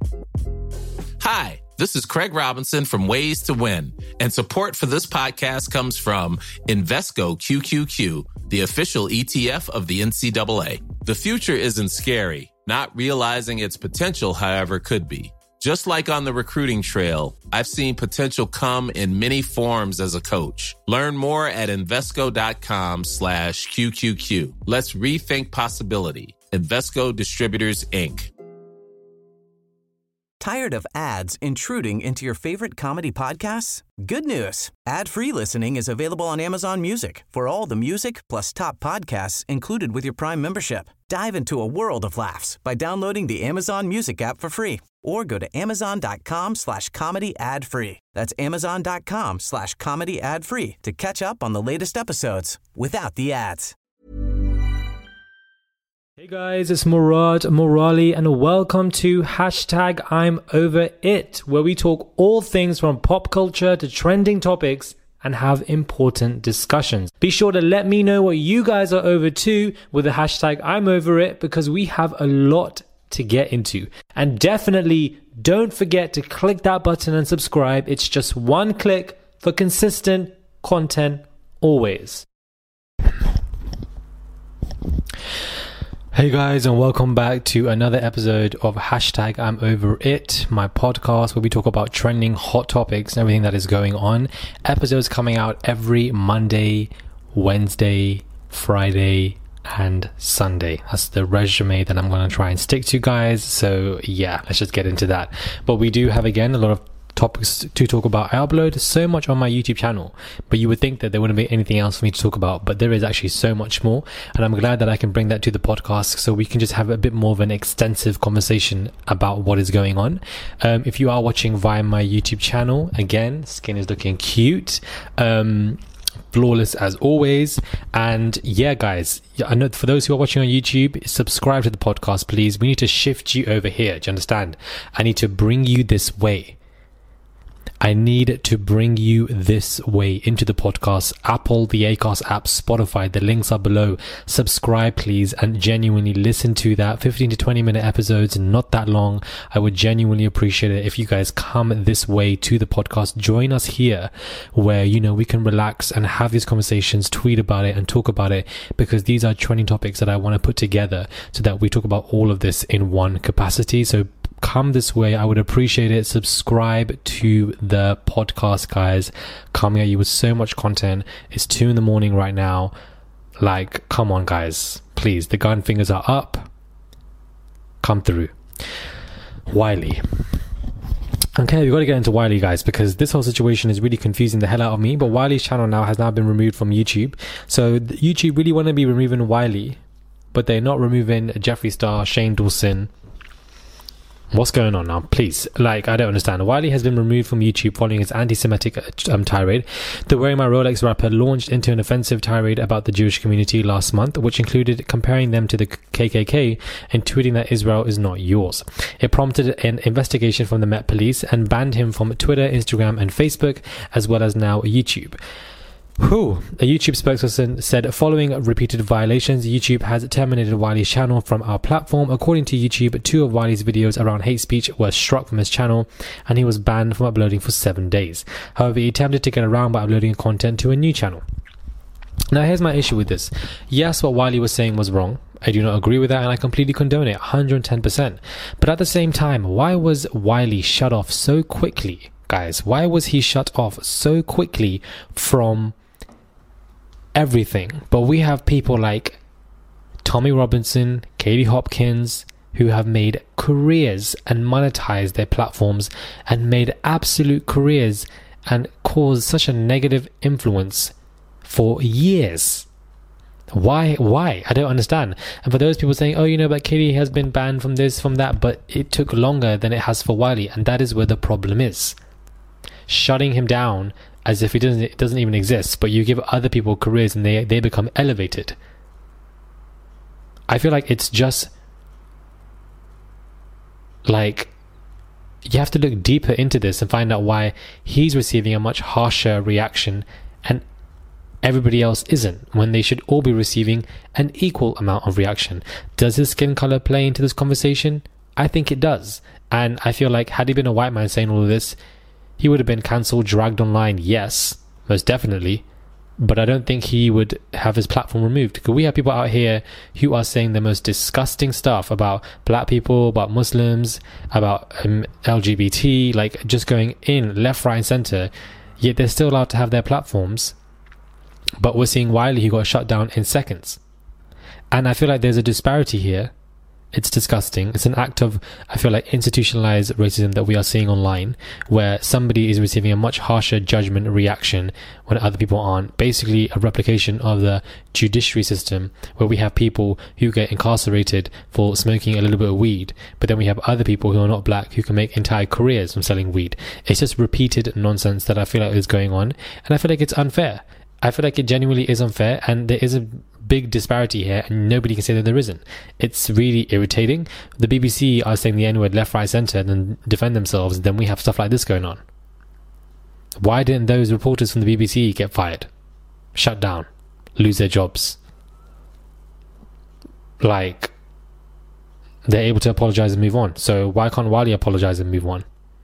Hi, this is Craig Robinson from Ways to Win, and support for this podcast comes from Invesco QQQ, the official ETF of the NCAA. The future isn't scary. Not realizing its potential, however, could be. Just like on the recruiting trail, I've seen potential come in many forms as a coach. Learn more at Invesco.com/QQQ. Let's rethink possibility. Invesco Distributors, Inc. Tired of ads intruding into your favorite comedy podcasts? Good news. Ad-free listening is available on Amazon Music for all the music plus top podcasts included with your Prime membership. Dive into a world of laughs by downloading the Amazon Music app for free or go to amazon.com/comedy ad-free. That's amazon.com/comedy ad-free to catch up on the latest episodes without the ads. Hey guys, it's Murad Morali and welcome to #I'mOverIt, where we talk all things from pop culture to trending topics and have important discussions. Be sure to let me know what you guys are over to with the #I'mOverIt because we have a lot to get into. And definitely don't forget to click that button and subscribe. It's just one click for consistent content always. Hey guys, and welcome back to another episode of #I'mOverIt, my podcast where we talk about trending hot topics and everything that is going on. Episodes coming out every Monday, Wednesday, Friday, and Sunday. That's the resume that I'm going to try and stick to, guys. So yeah, let's just get into that. But we do have, again, a lot of topics to talk about. I upload so much on my YouTube channel, but you would think that there wouldn't be anything else for me to talk about, but there is actually so much more, and I'm glad that I can bring that to the podcast so we can just have a bit more of an extensive conversation about what is going on. If you are watching via my YouTube channel, again, skin is looking cute, flawless as always. And yeah, guys, I know for those who are watching on YouTube, subscribe to the podcast, please. We need to shift you over here. Do you understand? I need to bring you this way. I need to bring you this way into the podcast. Apple, the Acast app, Spotify, the links are below. Subscribe, please, and genuinely listen to that. 15 to 20 minute episodes, not that long. I would genuinely appreciate it if you guys come this way to the podcast. Join us here where, you know, we can relax and have these conversations, tweet about it and talk about it, because these are trending topics that I want to put together so that we talk about all of this in one capacity. So come this way, I would appreciate it. Subscribe to the podcast, guys. Coming at you with so much content. It's 2 a.m. right now. Like, come on, guys, please. The gun fingers are up. Come through. Wiley. Okay, we've got to get into Wiley, guys, because this whole situation is really confusing the hell out of me. But Wiley's channel has now been removed from YouTube. So YouTube really want to be removing Wiley, but they're not removing Jeffree Star, Shane Dawson. What's going on now? Please, I don't understand. Wiley has been removed from YouTube following his anti-Semitic tirade. The Wearing My Rolex rapper launched into an offensive tirade about the Jewish community last month, which included comparing them to the KKK and tweeting that Israel is not yours. It prompted an investigation from the Met Police and banned him from Twitter, Instagram, and Facebook, as well as now YouTube. A YouTube spokesperson said, following repeated violations, YouTube has terminated Wiley's channel from our platform. According to YouTube, 2 of Wiley's videos around hate speech were struck from his channel, and he was banned from uploading for 7 days. However, he attempted to get around by uploading content to a new channel. Now, here's my issue with this. Yes, what Wiley was saying was wrong. I do not agree with that, and I completely condone it, 110%. But at the same time, why was Wiley shut off so quickly, guys? Why was he shut off so quickly from everything? But we have people like Tommy Robinson, Katie Hopkins, who have made careers and monetized their platforms and made absolute careers and caused such a negative influence for years. Why? I don't understand. And for those people saying, but Katie has been banned from this, from that, but it took longer than it has for Wiley, and that is where the problem is. Shutting him down as if it doesn't even exist, but you give other people careers and they become elevated. I feel like it's just you have to look deeper into this and find out why he's receiving a much harsher reaction and everybody else isn't, when they should all be receiving an equal amount of reaction. Does his skin color play into this conversation? I think it does. And I feel like had he been a white man saying all of this, he would have been cancelled, dragged online, yes, most definitely. But I don't think he would have his platform removed. Because we have people out here who are saying the most disgusting stuff about black people, about Muslims, about LGBT, like just going in left, right and centre. Yet they're still allowed to have their platforms. But we're seeing Wiley who got shut down in seconds. And I feel like there's a disparity here. It's disgusting. It's an act of, I feel like, institutionalized racism that we are seeing online, where somebody is receiving a much harsher judgment reaction when other people aren't. Basically a replication of the judiciary system, where we have people who get incarcerated for smoking a little bit of weed, but then we have other people who are not black who can make entire careers from selling weed. It's just repeated nonsense that I feel like is going on, and I feel like it's unfair. I feel like it genuinely is unfair, and there is a big disparity here, and nobody can say that there isn't. It's really irritating. The BBC are saying the N-word left, right, centre and then defend themselves, then we have stuff like this going on. Why didn't those reporters from the BBC get fired, shut down, lose their jobs? Like, they're able to apologise and move on. So why can't Wiley apologise and move on?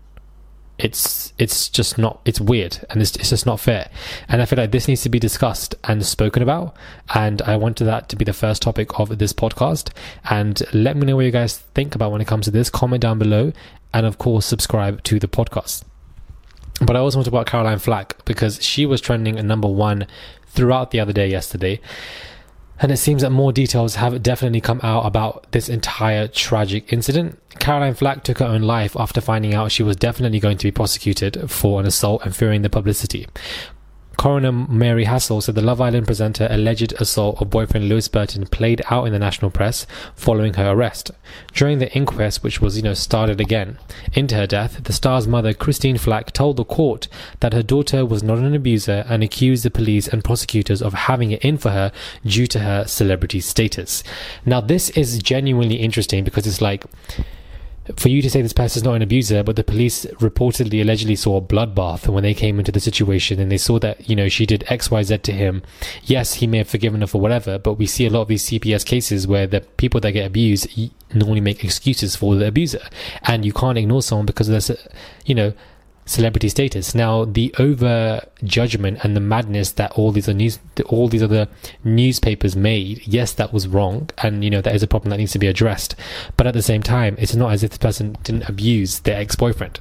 It's just not, it's weird, and it's just not fair. And I feel like this needs to be discussed and spoken about, and I wanted that to be the first topic of this podcast. And let me know what you guys think about when it comes to this. Comment down below, and of course subscribe to the podcast. But I also want to talk about Caroline Flack, because she was trending at number 1 throughout the other day yesterday. And it seems that more details have definitely come out about this entire tragic incident. Caroline Flack took her own life after finding out she was definitely going to be prosecuted for an assault and fearing the publicity. Coroner Mary Hassel said the Love Island presenter alleged assault of boyfriend Lewis Burton played out in the national press following her arrest. During the inquest, which was, started again into her death, the star's mother, Christine Flack, told the court that her daughter was not an abuser and accused the police and prosecutors of having it in for her due to her celebrity status. Now, this is genuinely interesting, because it's like, for you to say this person's not an abuser, but the police reportedly allegedly saw a bloodbath when they came into the situation, and they saw that, she did XYZ to him. Yes, he may have forgiven her for whatever, but we see a lot of these CPS cases where the people that get abused normally make excuses for the abuser, and you can't ignore someone because of their, celebrity status. Now, the over judgment and the madness that all these other newspapers made, yes, that was wrong, and that is a problem that needs to be addressed. But at the same time, it's not as if the person didn't abuse their ex-boyfriend.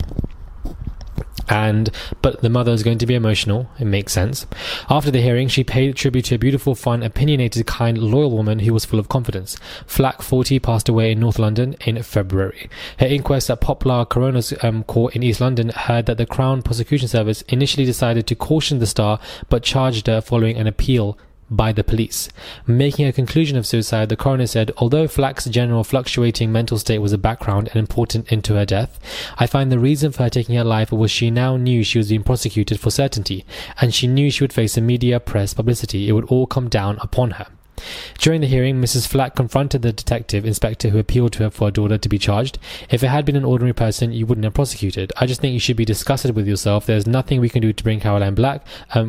But the mother is going to be emotional. It makes sense. After the hearing, she paid tribute to a beautiful, fun, opinionated, kind, loyal woman who was full of confidence. Flack, 40, passed away in North London in February. Her inquest at Poplar Coroner's Court in East London heard that the Crown Prosecution Service initially decided to caution the star, but charged her following an appeal by the police. Making a conclusion of suicide, the coroner said, although Flack's general fluctuating mental state was a background and important into her death, I find the reason for her taking her life was she now knew she was being prosecuted for certainty, and she knew she would face the media, press, publicity. It would all come down upon her. During the hearing, Mrs. Flack confronted the detective inspector who appealed to her for her daughter to be charged. If it had been an ordinary person, you wouldn't have prosecuted. I just think you should be disgusted with yourself. There's nothing we can do to bring Caroline back.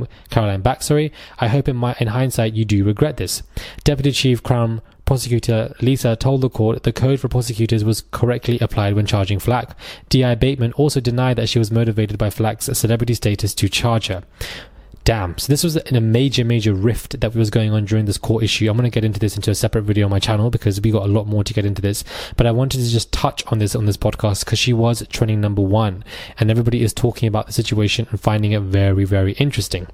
I hope in hindsight you do regret this. Deputy Chief Crown Prosecutor Lisa told the court the code for prosecutors was correctly applied when charging Flack. D.I. Bateman also denied that she was motivated by Flack's celebrity status to charge her. Damn. So this was in a major rift that was going on during this court issue. I'm going to get into this into a separate video on my channel, because we got a lot more to get into this. But I wanted to just touch on this podcast because she was trending number 1, and everybody is talking about the situation and finding it very, very interesting.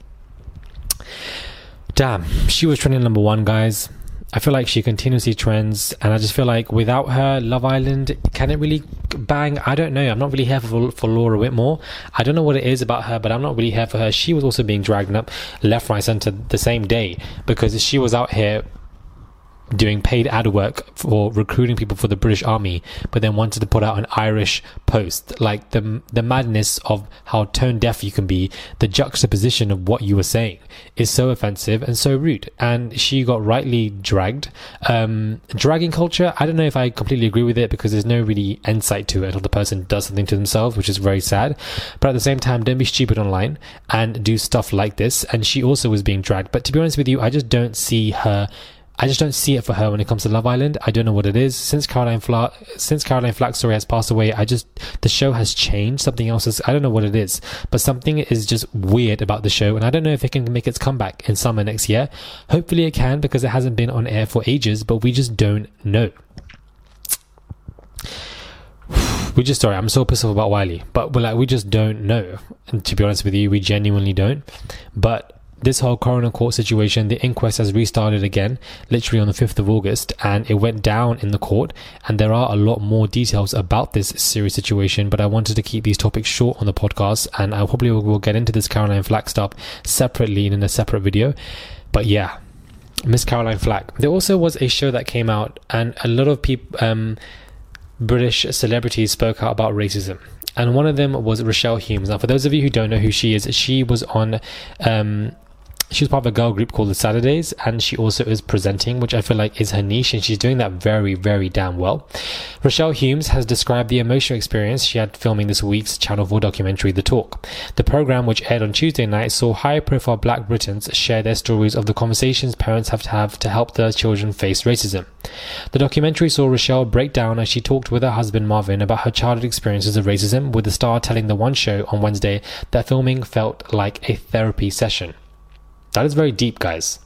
Damn. She was trending number 1, guys. I feel like she continuously trends, and I just feel like without her, Love Island, can it really bang? I don't know. I'm not really here for Laura Whitmore. I don't know what it is about her, but I'm not really here for her. She was also being dragged up left, right, centre the same day, because she was out here doing paid ad work for recruiting people for the British Army, but then wanted to put out an Irish post. Like the madness of how tone deaf you can be, the juxtaposition of what you were saying is so offensive and so rude, and she got rightly dragged. Dragging culture, I don't know if I completely agree with it, because there's no really insight to it until the person does something to themselves, which is very sad. But at the same time, don't be stupid online and do stuff like this. And she also was being dragged, but to be honest with you, I just don't see her I just don't see it for her when it comes to Love Island. I don't know what it is. Since Caroline Flack, sorry, has passed away, the show has changed. Something else is, I don't know what it is, but something is just weird about the show, and I don't know if it can make its comeback in summer next year. Hopefully it can, because it hasn't been on air for ages, but we just don't know. Sorry, I'm so pissed off about Wiley, but we just don't know. And to be honest with you, we genuinely don't. But this whole coroner court situation, the inquest has restarted again, literally on the 5th of August, and it went down in the court, and there are a lot more details about this serious situation, but I wanted to keep these topics short on the podcast, and I probably will get into this Caroline Flack stuff separately in a separate video. But yeah, Miss Caroline Flack. There also was a show that came out, and a lot of people, British celebrities spoke out about racism, and one of them was Rochelle Humes. Now, for those of you who don't know who she is, she was on she was part of a girl group called The Saturdays, and she also is presenting, which I feel like is her niche, and she's doing that very, very damn well. Rochelle Humes has described the emotional experience she had filming this week's Channel 4 documentary, The Talk. The program, which aired on Tuesday night, saw high-profile Black Britons share their stories of the conversations parents have to help their children face racism. The documentary saw Rochelle break down as she talked with her husband Marvin about her childhood experiences of racism, with the star telling The One Show on Wednesday that filming felt like a therapy session. That is very deep, guys.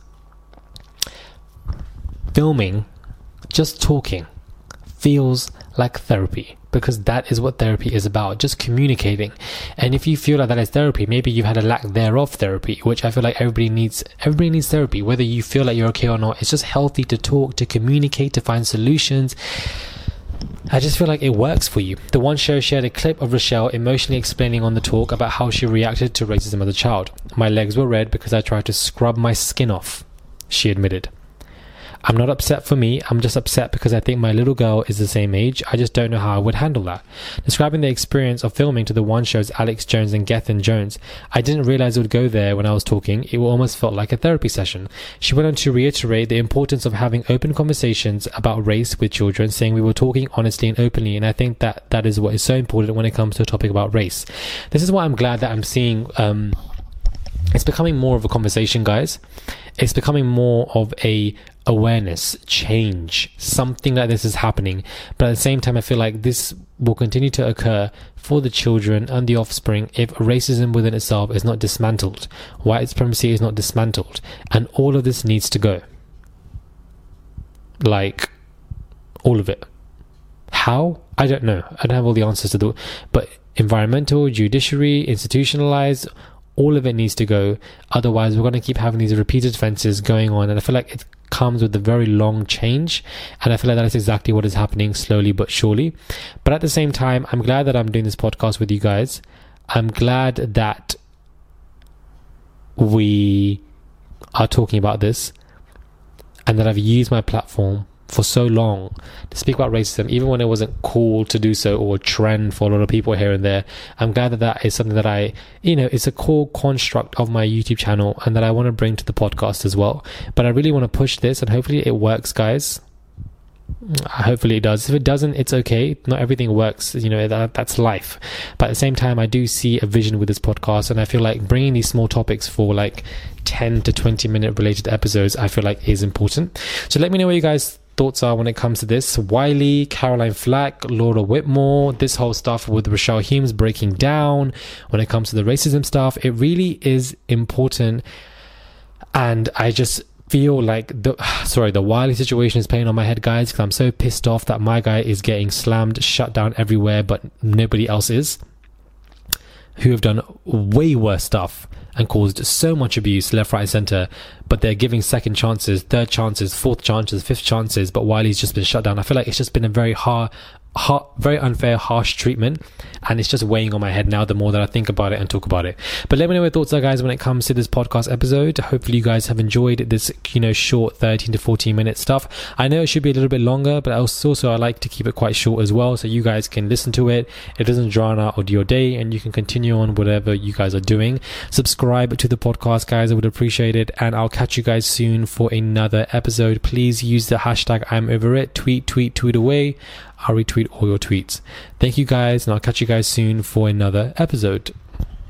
Filming, just talking, feels like therapy, because that is what therapy is about, just communicating. And if you feel like that is therapy, maybe you've had a lack thereof therapy, which I feel like everybody needs therapy, whether you feel like you're okay or not. It's just healthy to talk, to communicate, to find solutions. I just feel like it works for you. The One Show shared a clip of Rochelle emotionally explaining on The Talk about how she reacted to racism as a child. "My legs were red because I tried to scrub my skin off," she admitted. "I'm not upset for me, I'm just upset because I think my little girl is the same age. I just don't know how I would handle that." Describing the experience of filming to The One Show's Alex Jones and Gethin Jones, "I didn't realize it would go there when I was talking. It almost felt like a therapy session." She went on to reiterate the importance of having open conversations about race with children, saying we were talking honestly and openly, and I think that is what is so important when it comes to a topic about race. This is why I'm glad that I'm seeing it's becoming more of a conversation, guys. It's becoming more of a awareness, change. Something like this is happening. But at the same time, I feel like this will continue to occur for the children and the offspring if racism within itself is not dismantled, white supremacy is not dismantled, and all of this needs to go. Like, all of it. How? I don't know. I don't have all the answers to that. But environmental, judiciary, institutionalized, all of it needs to go. Otherwise, we're going to keep having these repeated offenses going on. And I feel like it comes with a very long change. And I feel like that is exactly what is happening slowly but surely. But at the same time, I'm glad that I'm doing this podcast with you guys. I'm glad that we are talking about this and that I've used my platform for so long to speak about racism, even when it wasn't cool to do so or a trend for a lot of people here and there. I'm glad that that is something that it's a core construct of my YouTube channel and that I want to bring to the podcast as well. But I really want to push this, and hopefully it works, guys. Hopefully it does. If it doesn't, it's okay. Not everything works, that's life. But at the same time, I do see a vision with this podcast, and I feel like bringing these small topics for like 10 to 20 minute related episodes, I feel like is important. So let me know what you guys thoughts are when it comes to this. Wiley, Caroline Flack, Laura Whitmore, this whole stuff with Rochelle Humes breaking down when it comes to the racism stuff. It really is important, and I just feel like the Wiley situation is playing on my head, guys, because I'm so pissed off that my guy is getting slammed, shut down everywhere, but nobody else is, who have done way worse stuff and caused so much abuse left, right, and centre, but they're giving second chances, third chances, fourth chances, fifth chances, but Wiley's just been shut down. I feel like it's just been a very very unfair, harsh treatment, and it's just weighing on my head now the more that I think about it and talk about it. But let me know what your thoughts are, guys, when it comes to this podcast episode. Hopefully you guys have enjoyed this short 13 to 14 minute stuff. I know it should be a little bit longer, but also I like to keep it quite short as well, so you guys can listen to it. It doesn't drown out your day, and you can continue on whatever you guys are doing. Subscribe to the podcast, guys, I would appreciate it, and I'll catch you guys soon for another episode. Please use the hashtag #I'mOverIt. Tweet away. I'll retweet all your tweets. Thank you, guys, and I'll catch you guys soon for another episode.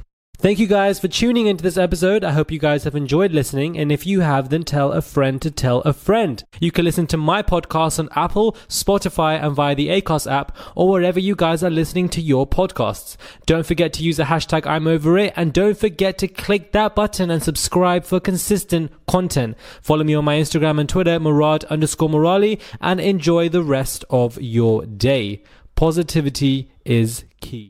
Thank you guys for tuning into this episode. I hope you guys have enjoyed listening. And if you have, then tell a friend to tell a friend. You can listen to my podcast on Apple, Spotify, and via the Acast app, or wherever you guys are listening to your podcasts. Don't forget to use the hashtag I'm over it. And don't forget to click that button and subscribe for consistent content. Follow me on my Instagram and Twitter, Murad_Morali, and enjoy the rest of your day. Positivity is key.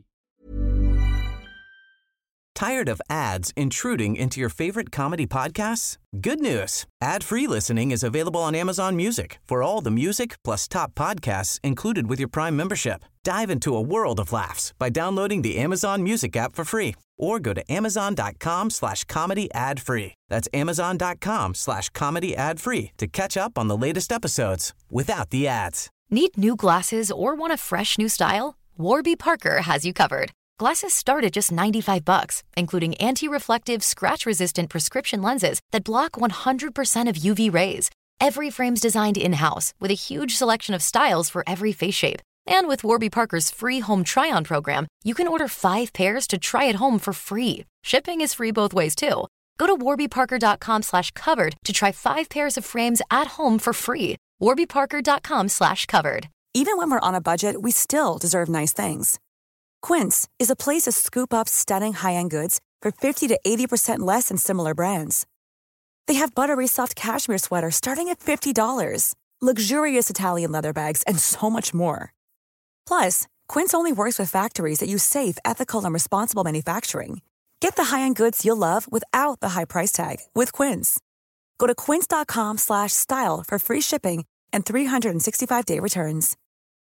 Tired of ads intruding into your favorite comedy podcasts? Good news. Ad-free listening is available on Amazon Music for all the music plus top podcasts included with your Prime membership. Dive into a world of laughs by downloading the Amazon Music app for free or go to amazon.com/comedy ad-free. That's amazon.com/comedy ad-free to catch up on the latest episodes without the ads. Need new glasses or want a fresh new style? Warby Parker has you covered. Glasses start at just $95, including anti-reflective, scratch-resistant prescription lenses that block 100% of UV rays. Every frame's designed in-house with a huge selection of styles for every face shape. And with Warby Parker's free home try-on program, you can order 5 pairs to try at home for free. Shipping is free both ways, too. Go to warbyparker.com/covered to try 5 pairs of frames at home for free. warbyparker.com/covered. Even when we're on a budget, we still deserve nice things. Quince is a place to scoop up stunning high-end goods for 50 to 80% less than similar brands. They have buttery soft cashmere sweaters starting at $50, luxurious Italian leather bags, and so much more. Plus, Quince only works with factories that use safe, ethical, and responsible manufacturing. Get the high-end goods you'll love without the high price tag with Quince. Go to quince.com/style for free shipping and 365-day returns.